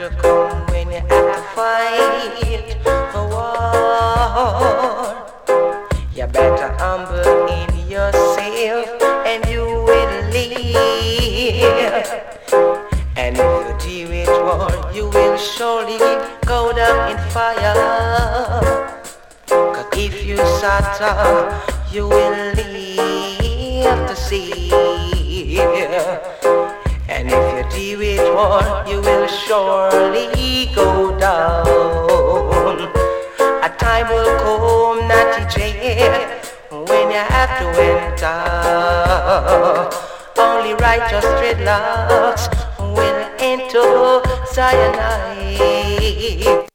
to come when you have to fight a war. You better humble in yourself and you will live. And if you deal with war, you will surely go down in fire. Cause if you suffer, you will live to see. And if you deal with war, you will surely go down. A time will come, Natty J, when you have to enter. Only righteous dreadlocks will enter Zion.